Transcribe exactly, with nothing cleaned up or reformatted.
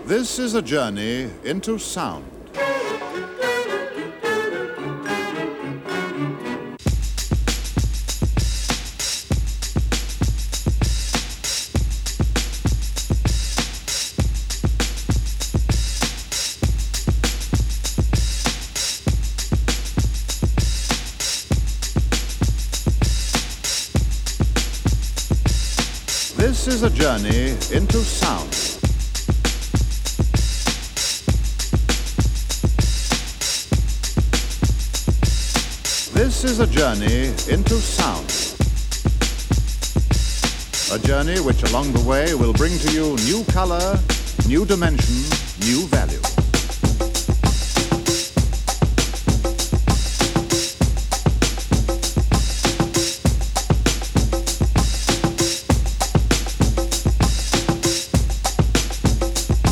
This is a journey into sound. This is a journey into sound. This is a journey into sound. A journey which along the way will bring to you new color, new dimension, new value.